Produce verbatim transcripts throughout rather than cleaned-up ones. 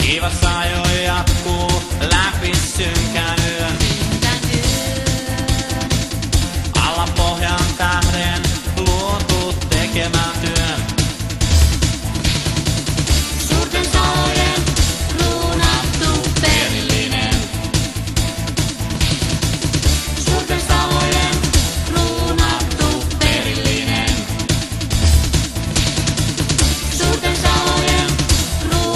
Taivassa jo jatkuu läpi synkän yön. Alla pohjan tähden luotu tekemään työn. Suurten talojen kruunattu perillinen. Suurten talojen kruunattu perillinen. Suurten talojen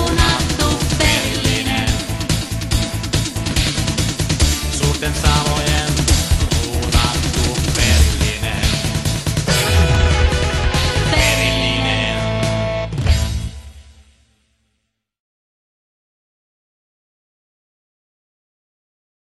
kruunattu perillinen. Suurten Savojen